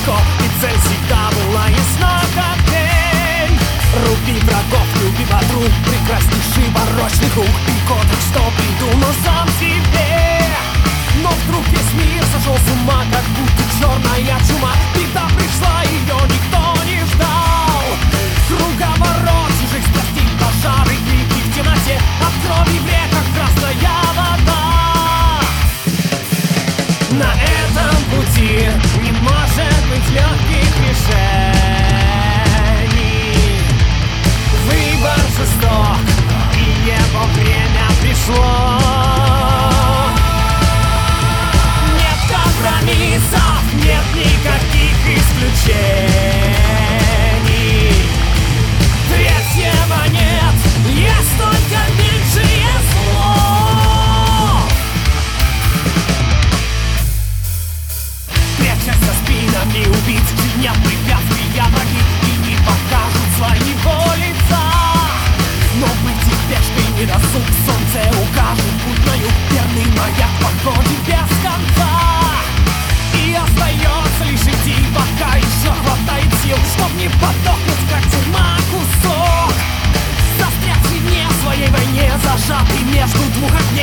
легко, и цель всегда была ясна, как день. Руби врагов, люби бодру, прекраснейший барочный круг и кодекс, что придумал сам себе. Но вдруг весь мир сошел с ума, как будто черная чума. Беда пришла, ее никто не ждал. Круговорот чужих страстей, пожары, крики в темноте, от крови в реках красная вода. На этом пути не может быть легких решений. Выбор жесток, и его время пришло. Нет компромиссов, нет никаких исключений. Третьего нет, есть только меньшее зло. Прячась за спинами убийц, чинят препятствия враги и не покажут своего лица. Но быть их пешкой не досуг, солнце укажет путь на юг. Верный маяк в походе без конца. И остается лишь идти, пока еще хватает сил, чтоб не подохнуть, как тюрьма, кусок. Застрявший не в своей войне, зажатый между двух огней.